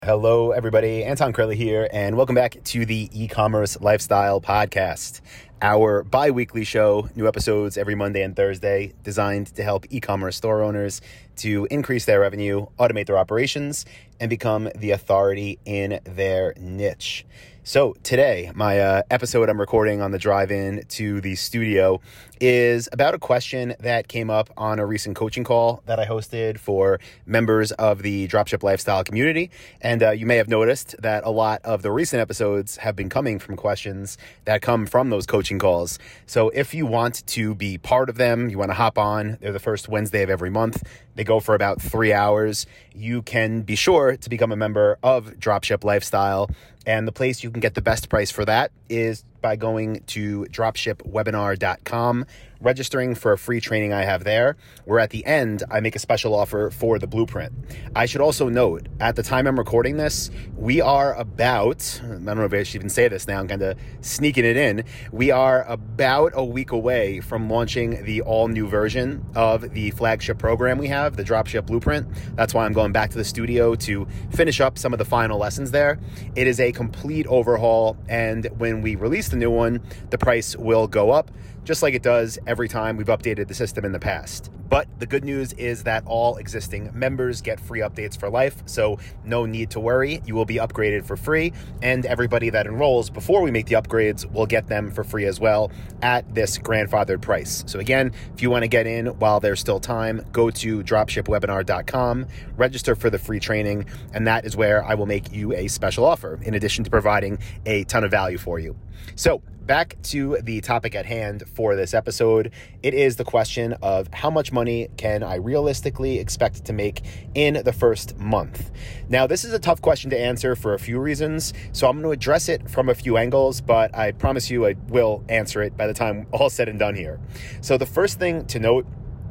Hello, everybody. Anton Crowley here, and welcome back to the E-Commerce Lifestyle Podcast, our bi-weekly show, new episodes every Monday and Thursday, designed to help e-commerce store owners to increase their revenue, automate their operations, and become the authority in their niche. So today, my episode I'm recording on the drive-in to the studio is about a question that came up on a recent coaching call that I hosted for members of the Dropship Lifestyle community. And you may have noticed that a lot of the recent episodes have been coming from questions that come from those coaching calls. So if you want to be part of them, you want to hop on, they're the first Wednesday of every month. They go for about 3 hours. You can be sure to become a member of Dropship Lifestyle. And the place you can get the best price for that is by going to dropshipwebinar.com, registering for a free training I have there, where at the end, I make a special offer for the blueprint. I should also note, at the time I'm recording this, we are about, I don't know if I should even say this now, I'm kind of sneaking it in, we are about a week away from launching the all-new version of the flagship program we have, the Dropship Blueprint. That's why I'm going back to the studio to finish up some of the final lessons there. It is a complete overhaul, and when we release the new one, the price will go up, just like it does every time we've updated the system in the past. But the good news is that all existing members get free updates for life, so no need to worry. You will be upgraded for free, and everybody that enrolls before we make the upgrades will get them for free as well at this grandfathered price. So again, if you want to get in while there's still time, go to dropshipwebinar.com, register for the free training, and that is where I will make you a special offer, in addition to providing a ton of value for you. So back to the topic at hand for this episode. It is the question of how much money can I realistically expect to make in the first month? Now, this is a tough question to answer for a few reasons, so I'm going to address it from a few angles, but I promise you I will answer it by the time all said and done here. So the first thing to note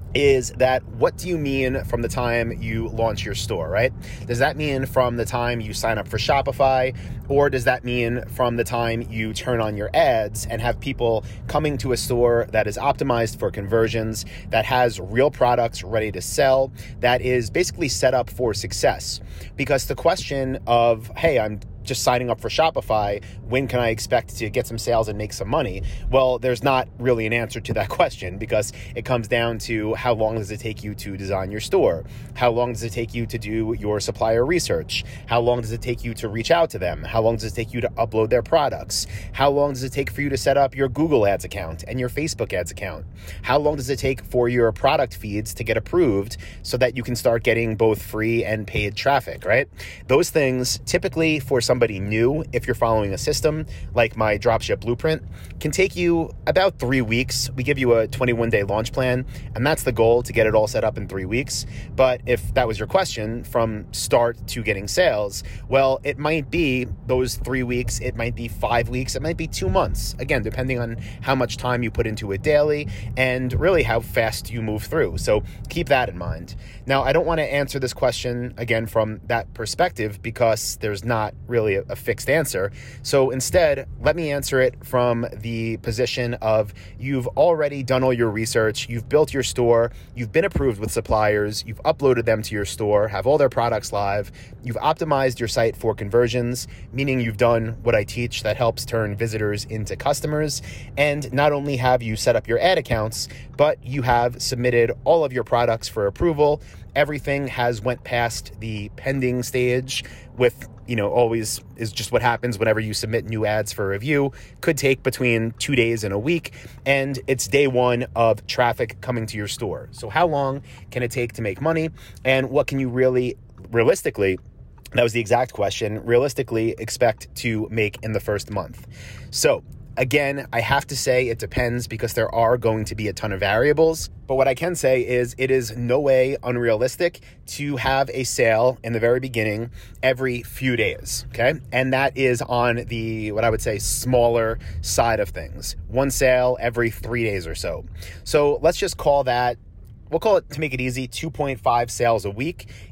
is that what do you mean from the time you launch your store, right? Does that mean from the time you sign up for Shopify, or does that mean from the time you turn on your ads and have people coming to a store that is optimized for conversions, that has real products ready to sell, that is basically set up for success? Because the question of, hey, I'm just signing up for Shopify, when can I expect to get some sales and make some money? Well, there's not really an answer to that question, because it comes down to how long does it take you to design your store? How long does it take you to do your supplier research? How long does it take you to reach out to them? How long does it take you to upload their products? How long does it take for you to set up your Google Ads account and your Facebook Ads account? How long does it take for your product feeds to get approved so that you can start getting both free and paid traffic, right? Those things typically for somebody new, if you're following a system like my Dropship Blueprint, can take you about 3 weeks. We give you a 21-day launch plan, and that's the goal, to get it all set up in 3 weeks. But if that was your question, from start to getting sales, well, it might be those 3 weeks, it might be 5 weeks, it might be 2 months. Again, depending on how much time you put into it daily and really how fast you move through. So keep that in mind. Now, I don't want to answer this question again from that perspective, because there's not really a fixed answer. So instead, let me answer it from the position of you've already done all your research, you've built your store, you've been approved with suppliers, you've uploaded them to your store, have all their products live, you've optimized your site for conversions, meaning you've done what I teach that helps turn visitors into customers. And not only have you set up your ad accounts, but you have submitted all of your products for approval. Everything has went past the pending stage, with, always is just what happens whenever you submit new ads for review. Could take between 2 days and a week, and it's day one of traffic coming to your store. So how long can it take to make money, and what can you realistically, that was the exact question, realistically expect to make in the first month? So again, I have to say it depends, because there are going to be a ton of variables. But what I can say is it is no way unrealistic to have a sale in the very beginning every few days, okay? And that is on the, what I would say, smaller side of things. One sale every 3 days or so. So let's just call that, we'll call it, to make it easy, 2.5 sales a week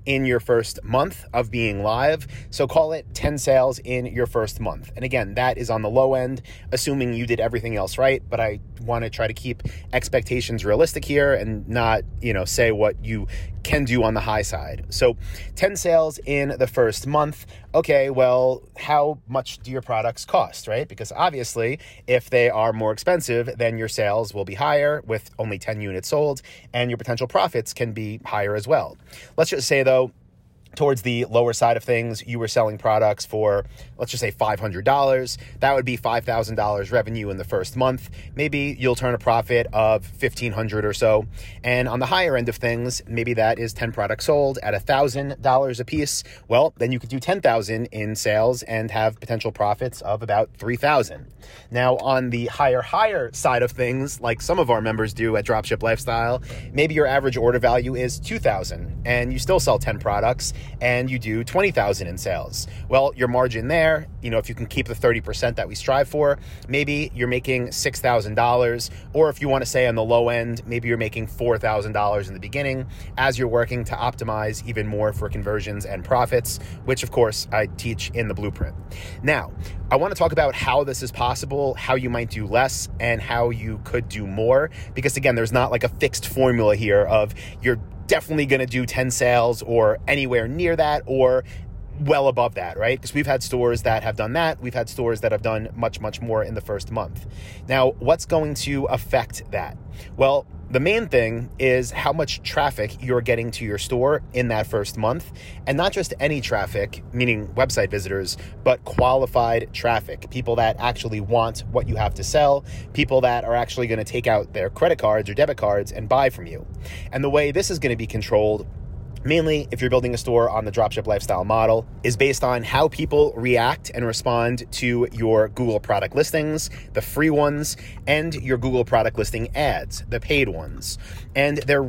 in your first month of being live. So call it 10 sales in your first month. And again, that is on the low end, assuming you did everything else right. But I want to try to keep expectations realistic here and not, say what you can do on the high side. So 10 sales in the first month. Okay, well, how much do your products cost, right? Because obviously, if they are more expensive, then your sales will be higher with only 10 units sold, and your potential profits can be higher as well. Let's just say, though, towards the lower side of things, you were selling products for, let's just say $500. That would be $5,000 revenue in the first month. Maybe you'll turn a profit of $1,500 or so. And on the higher end of things, maybe that is 10 products sold at $1,000 a piece. Well, then you could do 10,000 in sales and have potential profits of about 3,000. Now, on the higher side of things, like some of our members do at Dropship Lifestyle, maybe your average order value is 2,000 and you still sell 10 products and you do 20,000 in sales. Well, your margin there, if you can keep the 30% that we strive for, maybe you're making $6,000, or if you want to say on the low end, maybe you're making $4,000 in the beginning as you're working to optimize even more for conversions and profits, which of course I teach in the blueprint. Now, I want to talk about how this is possible, how you might do less, and how you could do more, because again, there's not like a fixed formula here of you're definitely going to do 10 sales or anywhere near that or well above that, right? Because we've had stores that have done that. We've had stores that have done much, much more in the first month. Now, what's going to affect that? Well, the main thing is how much traffic you're getting to your store in that first month, and not just any traffic, meaning website visitors, but qualified traffic, people that actually want what you have to sell, people that are actually going to take out their credit cards or debit cards and buy from you. And the way this is going to be controlled, mainly if you're building a store on the Dropship Lifestyle model, is based on how people react and respond to your Google product listings, the free ones, and your Google product listing ads, the paid ones. And there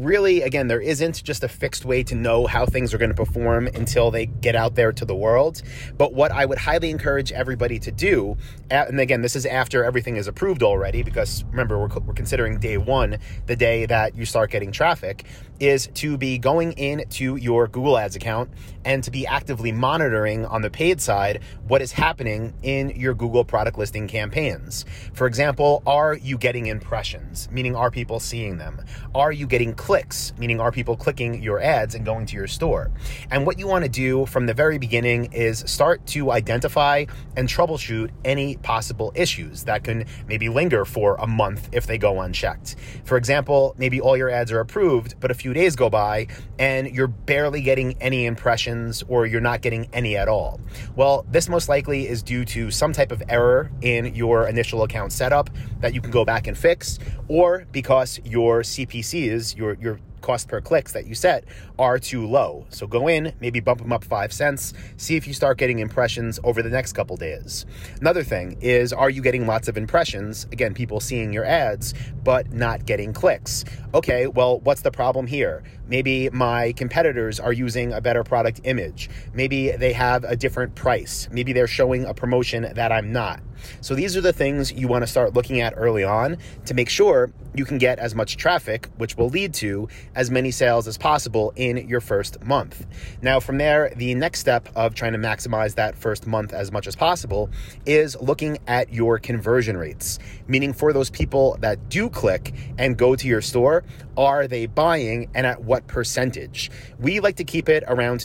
isn't just a fixed way to know how things are going to perform until they get out there to the world. But what I would highly encourage everybody to do, and again, this is after everything is approved already, because remember, we're considering day one, the day that you start getting traffic, is to be going into your Google Ads account and to be actively monitoring on the paid side what is happening in your Google product listing campaigns. For example, are you getting impressions? Meaning, are people seeing them? Are you getting clicks? Meaning, are people clicking your ads and going to your store? And what you want to do from the very beginning is start to identify and troubleshoot any possible issues that can maybe linger for a month if they go unchecked. For example, maybe all your ads are approved, but a few days go by and you're barely getting any impressions or you're not getting any at all. Well, this most likely is due to some type of error in your initial account setup that you can go back and fix, or because your CPCs, your cost per clicks that you set are too low. So go in, maybe bump them up 5 cents, see if you start getting impressions over the next couple days. Another thing is, are you getting lots of impressions? Again, people seeing your ads, but not getting clicks. Okay, well, what's the problem here? Maybe my competitors are using a better product image. Maybe they have a different price. Maybe they're showing a promotion that I'm not. So these are the things you want to start looking at early on to make sure you can get as much traffic, which will lead to as many sales as possible in your first month. Now, from there, the next step of trying to maximize that first month as much as possible is looking at your conversion rates, meaning for those people that do click and go to your store, are they buying and at what percentage? We like to keep it around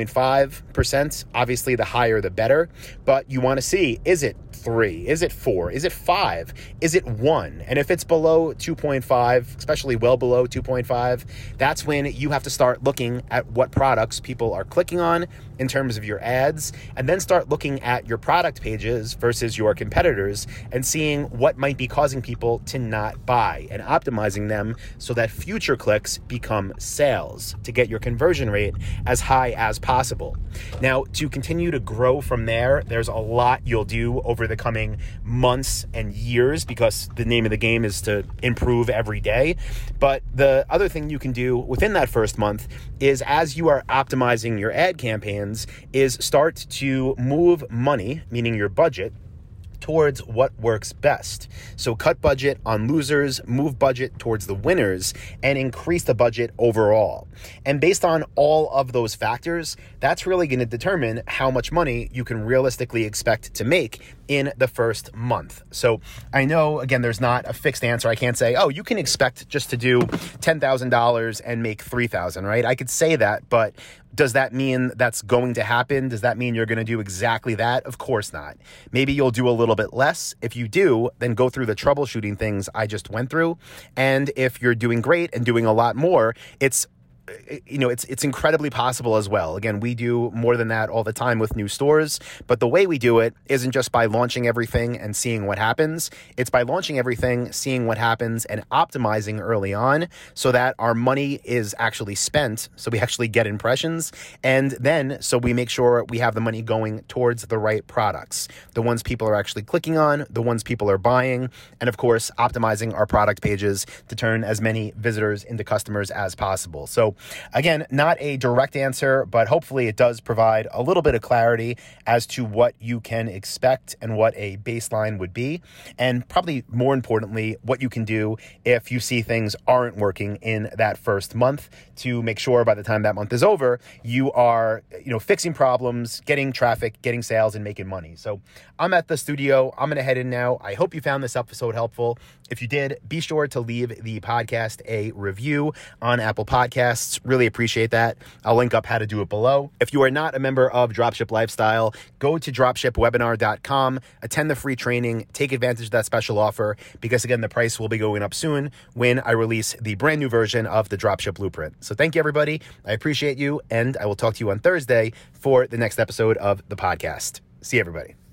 2.5%. Obviously, the higher, the better, but you want to see, is it 3? Is it 4? Is it 5? Is it 1? And if it's below 2.5, especially well below 2.5, that's when you have to start looking at what products people are clicking on in terms of your ads, and then start looking at your product pages versus your competitors and seeing what might be causing people to not buy and optimizing them so that future clicks become sales to get your conversion rate as high as possible. Now, to continue to grow from there, there's a lot you'll do over the coming months and years, because the name of the game is to improve every day. But the other thing you can do within that first month is, as you are optimizing your ad campaigns, is start to move money, meaning your budget, towards what works best. So cut budget on losers, move budget towards the winners, and increase the budget overall. And based on all of those factors, that's really going to determine how much money you can realistically expect to make in the first month. So I know, again, there's not a fixed answer. I can't say, oh, you can expect just to do $10,000 and make $3,000, right? I could say that, but does that mean that's going to happen? Does that mean you're going to do exactly that? Of course not. Maybe you'll do a little bit less. If you do, then go through the troubleshooting things I just went through. And if you're doing great and doing a lot more, it's incredibly possible as well. Again, we do more than that all the time with new stores, but the way we do it isn't just by launching everything and seeing what happens. It's by launching everything, seeing what happens, and optimizing early on so that our money is actually spent, so we actually get impressions, and then so we make sure we have the money going towards the right products, the ones people are actually clicking on, the ones people are buying, and of course, optimizing our product pages to turn as many visitors into customers as possible. So again, not a direct answer, but hopefully it does provide a little bit of clarity as to what you can expect and what a baseline would be. And probably more importantly, what you can do if you see things aren't working in that first month to make sure by the time that month is over, you are, fixing problems, getting traffic, getting sales, and making money. So I'm at the studio. I'm going to head in now. I hope you found this episode helpful. If you did, be sure to leave the podcast a review on Apple Podcasts. Really appreciate that. I'll link up how to do it below. If you are not a member of Dropship Lifestyle, go to dropshipwebinar.com, attend the free training, take advantage of that special offer, because again, the price will be going up soon when I release the brand new version of the Dropship Blueprint. So thank you, everybody. I appreciate you, and I will talk to you on Thursday for the next episode of the podcast. See you, everybody.